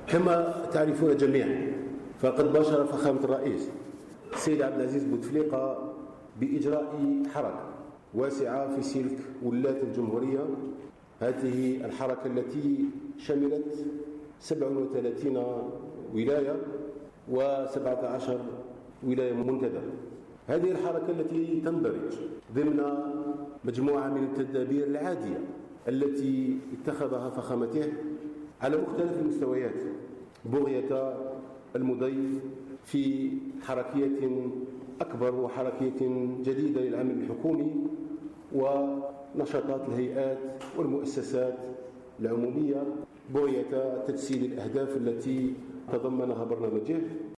كما تعرفون جميعا فقد باشر فخامة الرئيس السيد عبد العزيز بوتفليقة بإجراء حركة واسعة في سلك ولاية الجمهورية. هذه الحركة التي شملت 37 ولاية و17 ولاية منتدبة. هذه الحركة التي تندرج ضمن مجموعة من التدابير العادية التي اتخذها فخامته على مختلف المستويات بغية المضي في حركية أكبر وحركية جديدة للعمل الحكومي ونشاطات الهيئات والمؤسسات العمومية بغية تجسيد الأهداف التي تضمنها برنامجه.